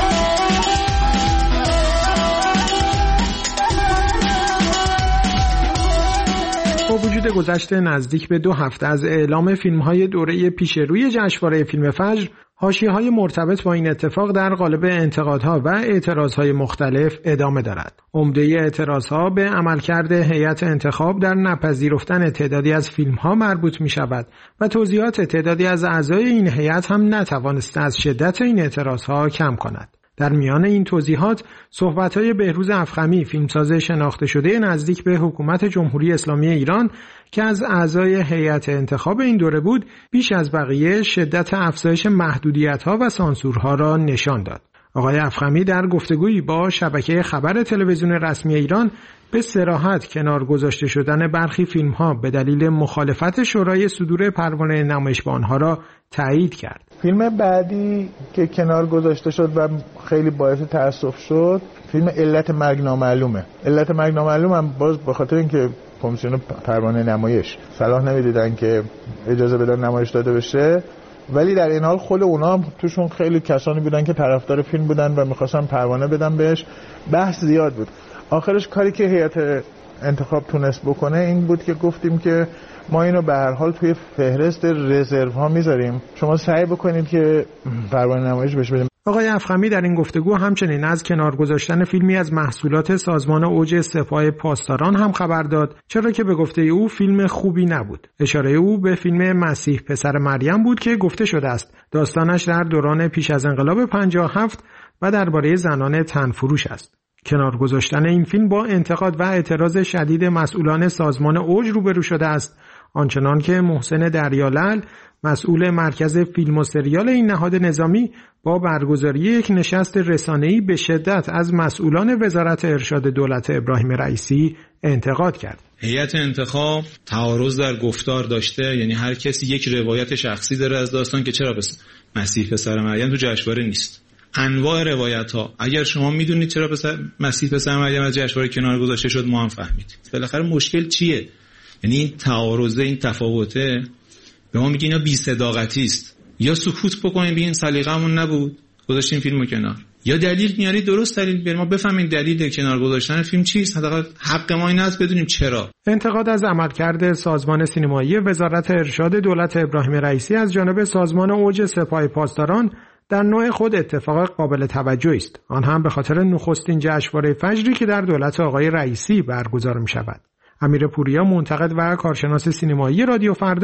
با وجود گذشت نزدیک به دو هفته از اعلام فیلم‌های دوره پیشروی جشنواره فیلم فجر، حاشیه‌های مرتبط با این اتفاق در قالب انتقادها و اعتراضهای مختلف ادامه دارد. عمده اعتراضها به عملکرد هیئت انتخاب در نپذیرفتن تعدادی از فیلم‌ها مربوط می‌شود و توضیحات تعدادی از اعضای این هیئت هم نتوانسته از شدت این اعتراضها کم کند. در میان این توضیحات صحبت‌های بهروز افخمی، فیلمساز شناخته شده نزدیک به حکومت جمهوری اسلامی ایران که از اعضای هیئت انتخاب این دوره بود، بیش از بقیه شدت افزایش محدودیت‌ها و سانسورها را نشان داد. آقای افخمی در گفتگویی با شبکه خبر تلویزیون رسمی ایران به صراحت کنار گذاشته شدن برخی فیلم‌ها به دلیل مخالفت شورای صدور پروانه نمایش با آنها را تایید کرد. فیلم بعدی که کنار گذاشته شد و خیلی باعث تأسف شد، فیلم علت مرگ نامعلومه. علت مرگ نامعلوم هم باز به خاطر اینکه کمیسیون پروانه نمایش صلاح نمیدیدن که اجازه بدن نمایش داده بشه، ولی در این حال خود اونا هم توشون خیلی کسانی بودن که طرفدار فیلم بودن و می‌خواستن پروانه بدن بهش. بحث زیاد بود. آخرش کاری که هیئت انتخاب تونست بکنه این بود که گفتیم که ما اینو به هر حال توی فهرست رزرو ها میذاریم، شما سعی بکنید که پروانه نمایش بشه بدیم. آقای افخمی در این گفتگو همچنین از کنار گذاشتن فیلمی از محصولات سازمان اوج سپاه پاسداران هم خبر داد، چرا که به گفته او فیلم خوبی نبود. اشاره او به فیلم مسیح پسر مریم بود که گفته شده است داستانش در دوران پیش از انقلاب پنجاه و هفت و درباره زنان تنفروش است. کنار گذاشتن این فیلم با انتقاد و اعتراض شدید مسئولان سازمان اوج روبرو شده است، آنچنان که محسن دریالعل، مسئول مرکز فیلم و سریال این نهاد نظامی، با برگزاری یک نشست رسانه‌ای به شدت از مسئولان وزارت ارشاد دولت ابراهیم رئیسی انتقاد کرد. هیئت انتخاب تعارض در گفتار داشته، یعنی هر کسی یک روایت شخصی داره از داستان که چرا بس مسیح پسر مریم تو جشنواره نیست. انواع روایت ها، اگر شما میدونید چرا پسر مسیح پسر مریم از جشنواره کنار گذاشته شد، ما هم فهمیدیم. بالاخره مشکل چیه؟ یعنی این تعارض، این تفاوته به ما میگه اینا بی صداقتی است. یا سکوت بکنیم بگین سلیقه‌مون نبود گذاشتیم فیلمو کنار، یا دلیل میاری درست دلیل بیاریم ما بفهمیم دلیل کنار گذاشتن فیلم چیست. حداقل حق ما این است بدونیم چرا. انتقاد از عملکرد سازمان سینمایی وزارت ارشاد دولت ابراهیم رئیسی از جانب سازمان اوج سپاه پاسداران در نوع خود اتفاق قابل توجهی است، آن هم به خاطر نخستین جشنواره فجری که در دولت آقای رئیسی برگزار می شود. امیر پوریا، منتقد و کارشناس سینمایی رادیو فردا،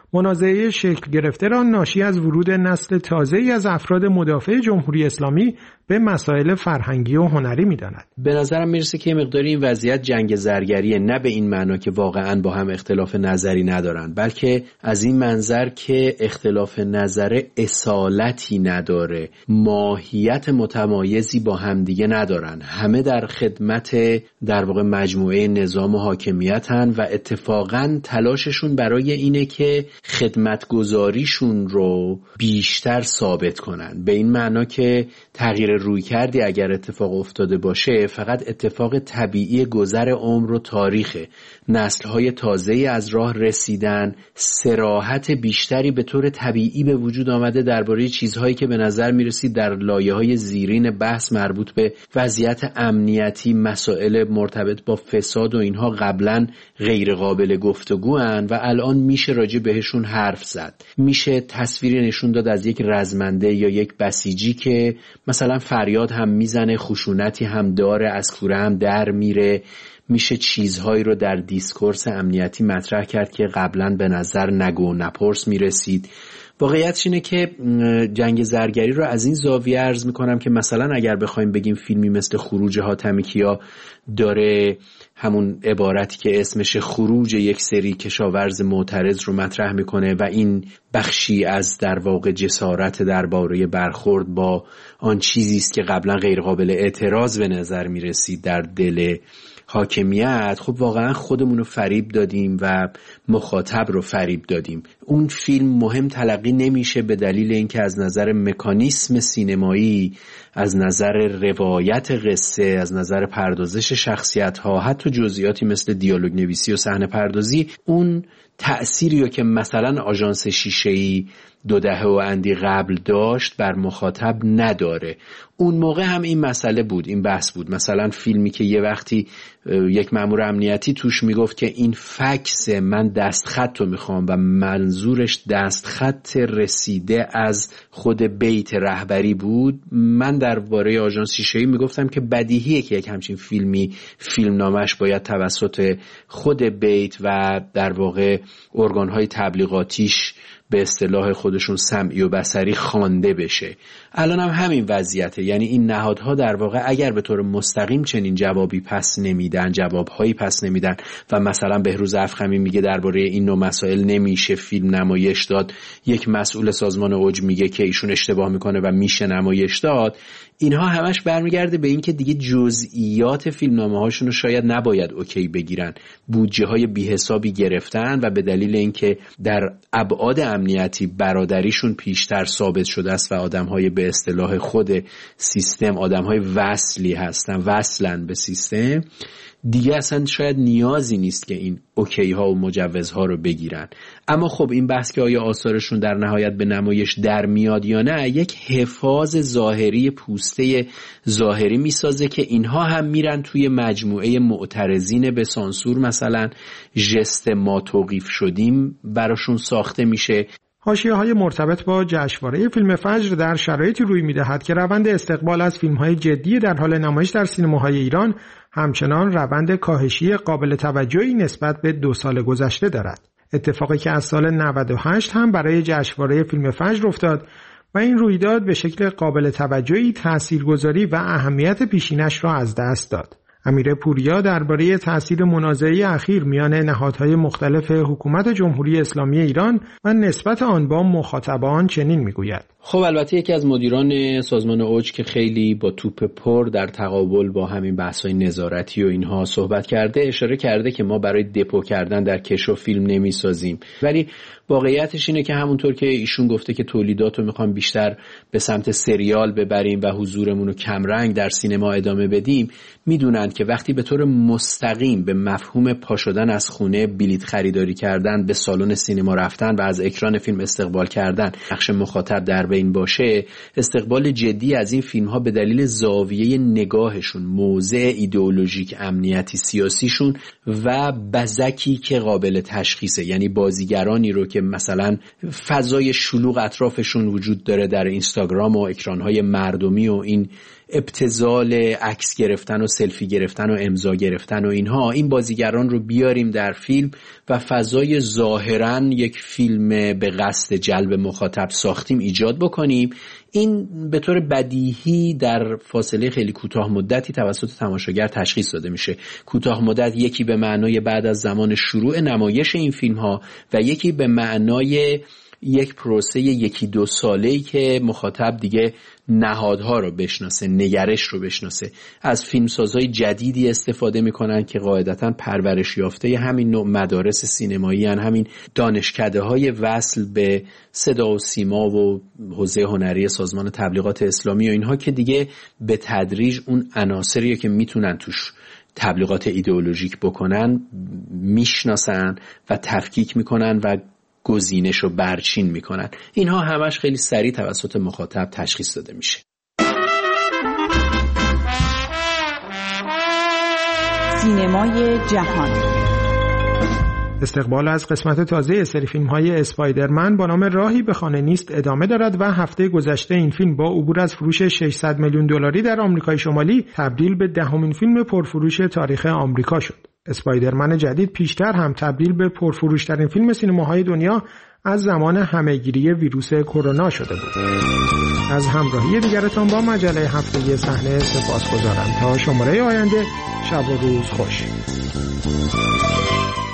منازعه شکل گرفته را ناشی از ورود نسل تازه‌ای از افراد مدافع جمهوری اسلامی به مسائل فرهنگی و هنری می‌داند. به نظرم میرسه که مقداری این وضعیت جنگ زرگریه، نه به این معنا که واقعاً با هم اختلاف نظری ندارن، بلکه از این منظر که اختلاف نظر اصالتی نداره، ماهیت متمایزی با همدیگه ندارن، همه در خدمت در واقع مجموعه نظام و حاکمیتن و اتفاقاً تلاششون برای اینه که خدمتگزاریشون رو بیشتر ثابت کنن، به این معنا که تغییر روی کردی اگر اتفاق افتاده باشه فقط اتفاق طبیعی گذر عمر و تاریخه. نسل‌های تازه‌ای از راه رسیدن، صراحت بیشتری به طور طبیعی به وجود آمده درباره چیزهایی که به نظر می‌رسید در لایه‌های زیرین بحث مربوط به وضعیت امنیتی، مسائل مرتبط با فساد و اینها قبلاً غیر قابل گفتگوان و الان میشه راجع بهشون حرف زد. میشه تصویری نشون داد از یک رزمنده یا یک بسیجی که مثلا فریاد هم میزنه، خشونتی هم داره، از کوره هم در میره. میشه چیزهایی رو در دیسکورس امنیتی مطرح کرد که قبلا به نظر نگو نپرس میرسید. واقعیتش اینه که جنگ زرگری رو از این زاویه عرض میکنم که مثلا اگر بخوایم بگیم فیلمی مثل خروج حاتمی کیا داره همون عبارتی که اسمش خروج یک سری کشاورز معترض رو مطرح میکنه و این بخشی از در واقع جسارت درباره برخورد با آن چیزی است که قبلا غیر قابل اعتراض به نظر میرسید در دل حاکمیت، خب واقعا خودمون رو فریب دادیم و مخاطب رو فریب دادیم. اون فیلم مهم تلقی نمیشه به دلیل اینکه از نظر مکانیسم سینمایی، از نظر روایت قصه، از نظر پردازش شخصیت ها، حتی جزئیاتی مثل دیالوگ نویسی و صحنه پردازی اون تأثیری رو که مثلا آژانس شیشه‌ای دو دهه و اندی قبل داشت بر مخاطب نداره. اون موقع هم این مسئله بود، این بحث بود. مثلا فیلمی که یه وقتی یک مأمور امنیتی توش میگفت که این فکس من دستخط رو میخوام و منظورش دستخط رسیده از خود بیت رهبری بود، من درباره آژانس شیشه‌ای میگفتم که بدیهیه که یک همچین فیلمی فیلم نامش باید توسط خود بیت و در واقع ارگان‌های تبلیغاتیش به اصطلاح خودشون سمعی و بصری خوانده بشه. الان هم همین وضعیته، یعنی این نهادها در واقع اگر به طور مستقیم چنین جوابی پس نمیدن، جوابهایی پس نمیدن و مثلا بهروز افخمی میگه درباره این نوع مسائل نمیشه فیلم نمایش داد، یک مسئول سازمان اوج میگه که ایشون اشتباه میکنه و میشه نمایش داد، اینها همش برمیگرده به این که دیگه جزئیات فیلمنامه هاشون رو شاید نباید اوکی بگیرن. بودجه های بی حسابی گرفتن و به دلیل اینکه در ابعاد امنیتی برادریشون پیشتر ثابت شده است و آدم‌های به اصطلاح خود سیستم آدم‌های وصلی هستن، وصلن به سیستم، دیگه اصلا شاید نیازی نیست که این اوکی ها و مجوزها رو بگیرن. اما خب این بحث که آیا آثارشون در نهایت به نمایش در میاد یا نه، یک حفاظ ظاهری پوسته ظاهری میسازه که اینها هم میرن توی مجموعه معترضین به سانسور، مثلا ژست ما توقیف شدیم براشون ساخته میشه. حاشیه‌های مرتبط با جشنواره فیلم فجر در شرایطی روی می‌دهد که روند استقبال از فیلم‌های جدی در حال نمایش در سینماهای ایران همچنان روند کاهشی قابل توجهی نسبت به دو سال گذشته دارد. اتفاقی که از سال نود و هشت هم برای جشنواره فیلم فجر افتاد و این رویداد به شکل قابل توجهی تاثیرگذاری و اهمیت پیشینش را از دست داد. امیر پوریا درباره تأثیر منازعه اخیر میان نهادهای مختلف حکومت جمهوری اسلامی ایران و نسبت آن با مخاطبان چنین میگوید: خب البته یکی از مدیران سازمان اوج که خیلی با توپ پر در تقابل با همین بحث‌های نظارتی و اینها صحبت کرده، اشاره کرده که ما برای دپو کردن در کشو فیلم نمیسازیم، ولی واقعیتش اینه که همونطور که ایشون گفته که تولیدات رو میخوام بیشتر به سمت سریال ببریم و حضورمون رو کمرنگ در سینما ادامه بدیم، میدونن که وقتی به طور مستقیم به مفهوم پا شدن از خونه، بلیط خریداری کردن، به سالن سینما رفتن و از اکران فیلم استقبال کردن نقش مخاطب در بین باشه، استقبال جدی از این فیلم ها به دلیل زاویه نگاهشون، موضع ایدئولوژیک امنیتی سیاسیشون و بزکی که قابل تشخیصه، یعنی بازیگرانی رو که مثلا فضای شلوغ اطرافشون وجود داره در اینستاگرام و اکرانهای مردمی و این ابتذال عکس گرفتن و سلفی گرفتن و امضا گرفتن و اینها، این بازیگران رو بیاریم در فیلم و فضای ظاهراً یک فیلم به قصد جلب مخاطب ساختیم ایجاد بکنیم. این به طور بدیهی در فاصله خیلی کوتاه مدتی توسط تماشاگر تشخیص داده میشه. کوتاه مدت یکی به معنای بعد از زمان شروع نمایش این فیلم ها و یکی به معنای یک پروسه یکی دو ساله‌ای که مخاطب دیگه نهادها رو بشناسه، نگرش رو بشناسه. از فیلمسازهای جدیدی استفاده میکنن که قاعدتاً پرورش یافته همین نوع مدارس سینمایی هن، همین دانشکده های وصل به صدا و سیما و حوزه هنری سازمان تبلیغات اسلامی و اینها که دیگه به تدریج اون عناصریه که میتونن توش تبلیغات ایدئولوژیک بکنن میشناسن و تفکیک میکنن و گزینش و برچین میکنن. اینها همش خیلی سریع توسط مخاطب تشخیص داده میشه. سینمای جهان. استقبال از قسمت تازه سری فیلم‌های اسپایدرمن با نام راهی به خانه نیست ادامه دارد و هفته گذشته این فیلم با عبور از فروش ششصد میلیون دلاری در آمریکای شمالی تبدیل به دهمین فیلم پرفروش تاریخ آمریکا شد. اسپایدرمن جدید پیشتر هم تبدیل به پرفروش‌ترین فیلم سینماهای دنیا از زمان همه‌گیری ویروس کرونا شده بود. از همراهی دیگرتان با مجله هفتگی صحنه سپاسگزارم. تا شماره آینده شب و روز خوش.